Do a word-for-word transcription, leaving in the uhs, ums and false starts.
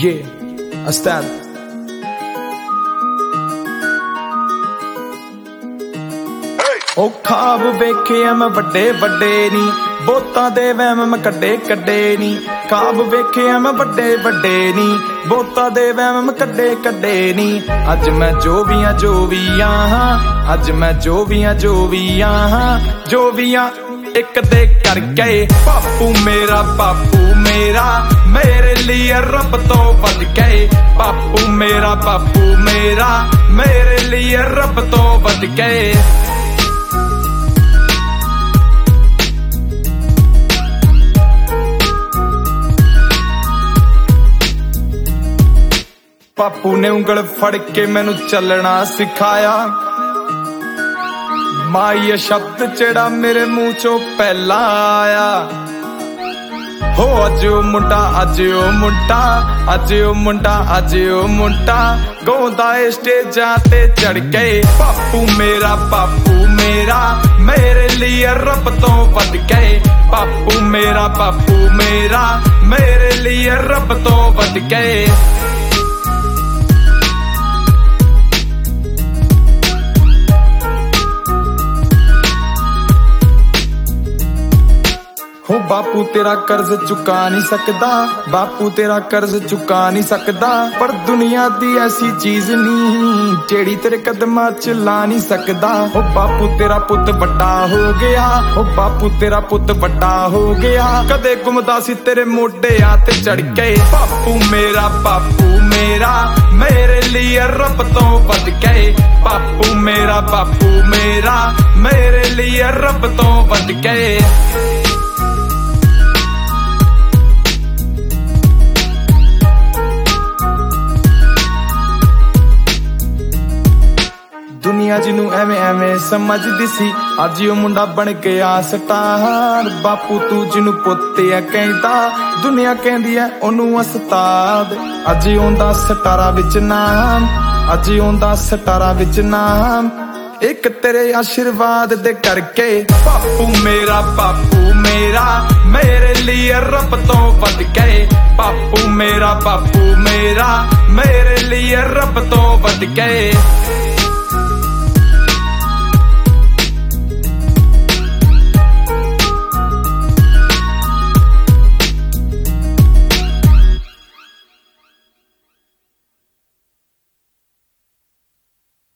Yeah, Ustad. ओ खाब वेखे मैं वड्डे वड्डे नी बोतां दे वहम मैं कड्डे कड्डे नी खाब वेखे मैं वड्डे वड्डे नी बोतां दे वहम मैं कड्डे कड्डे नी अज मैं जो भी हां जो भी हां अज मैं जो भी हां जो भी हां जो भी हां एक दे कर गए बापू मेरा बापू मेरा मेरे लिए रब तो वध गए बापू मेरा बापू मेरा मेरे लिए रब तो वध गए बापू ने उंगल फड़ के मैनू चलना सिखाया माई शब्द जेड़ा मेरे मुंह चो पहला आया हो अज ओ मुंडा अज ओ मुंडा अज ओ मुंडा अज ओ मुंडा गाउंदा स्टेजां ते चढ़ गए बापू मेरा बापू मेरा मेरे लिए रब तो वध गए बापू मेरा बापू मेरा मेरे लिए रब तो वध गए हो बापू तेरा कर्ज चुका नहीं सकदा बापू तेरा कर्ज चुका नहीं सकदा पर दुनिया दी ऐसी चीज नहीं जेड़ी तेरे कदमां च ला नहीं सकदा हो बापू तेरा पुत वड्डा हो गया हो बापू तेरा पुत वड्डा हो गया कदे गुमदा सी तेरे मोढियां ते चढ़ गए बापू मेरा बापू मेरा मेरे लिए रब तो वध गए बापू मेरा बापू मेरा मेरे लिए रब तो वध गए दुनिया जिनू एवें एवें समझदी सी अज ओ मुंडा बन गया स्टार बापू तू जिनू पोते आ कहंदा दुनिया कहंदी है ओनू उस्ताद अज ओंदा सटारा विच नाम अज ओंदा सटारा विच नाम एक तेरे आशीर्वाद दे करके बापू मेरा बापू मेरा मेरे लिए रब तो वध गए बापू मेरा बापू मेरा मेरे लिए रब तो वध गए